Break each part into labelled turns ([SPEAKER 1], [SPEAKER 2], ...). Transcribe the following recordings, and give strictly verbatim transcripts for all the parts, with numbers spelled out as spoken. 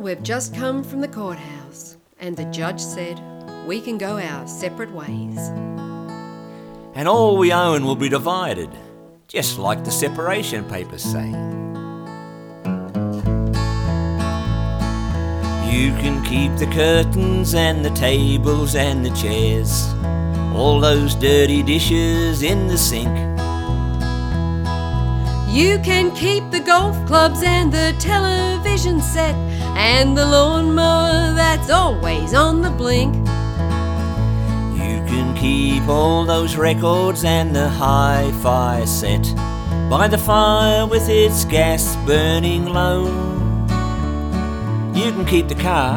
[SPEAKER 1] we've just come from the courthouse, and the judge said we can go our separate ways.
[SPEAKER 2] And all we own will be divided, just like the separation papers say. You can keep the curtains and the tables and the chairs, all those dirty dishes in the sink.
[SPEAKER 1] You can keep the golf clubs and the television set and the lawnmower that's always on the blink.
[SPEAKER 2] You can keep all those records and the hi-fi set by the fire with its gas burning low. You can keep the car.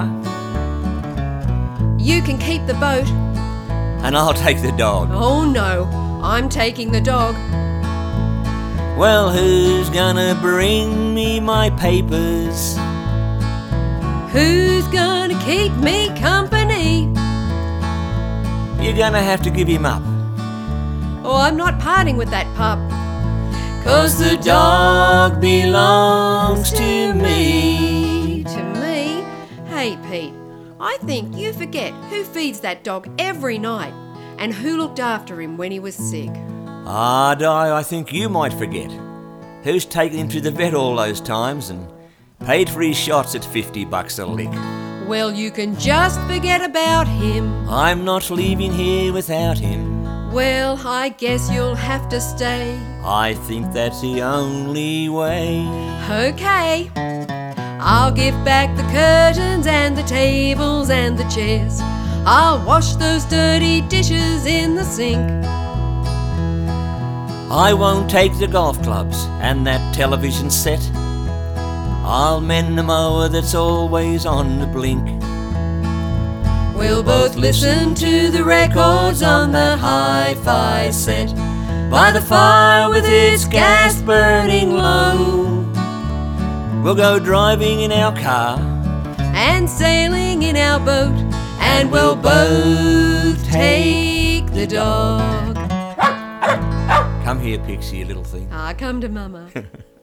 [SPEAKER 1] You can keep the boat.
[SPEAKER 2] And I'll take the dog.
[SPEAKER 1] Oh no, I'm taking the dog.
[SPEAKER 2] Well, who's gonna bring me my papers?
[SPEAKER 1] Who's gonna keep me company?
[SPEAKER 2] You're gonna have to give him up.
[SPEAKER 1] Oh, I'm not parting with that pup.
[SPEAKER 2] 'Cause the dog belongs to me.
[SPEAKER 1] To me? Hey, Pete, I think you forget who feeds that dog every night and who looked after him when he was sick.
[SPEAKER 2] Ah, Di, I think you might forget who's taken him to the vet all those times and paid for his shots at fifty bucks a lick.
[SPEAKER 1] Well, you can just forget about him.
[SPEAKER 2] I'm not leaving here without him.
[SPEAKER 1] Well, I guess you'll have to stay.
[SPEAKER 2] I think that's the only way.
[SPEAKER 1] Okay, I'll give back the curtains and the tables and the chairs. I'll wash those dirty dishes in the sink.
[SPEAKER 2] I won't take the golf clubs and that television set. I'll mend the mower that's always on the blink.
[SPEAKER 1] We'll both listen to the records on the hi-fi set by the fire with its gas burning low.
[SPEAKER 2] We'll go driving in our car
[SPEAKER 1] and sailing in our boat, and we'll both take the dog.
[SPEAKER 2] Come here, Pixie, you little thing.
[SPEAKER 1] Ah, come to Mama.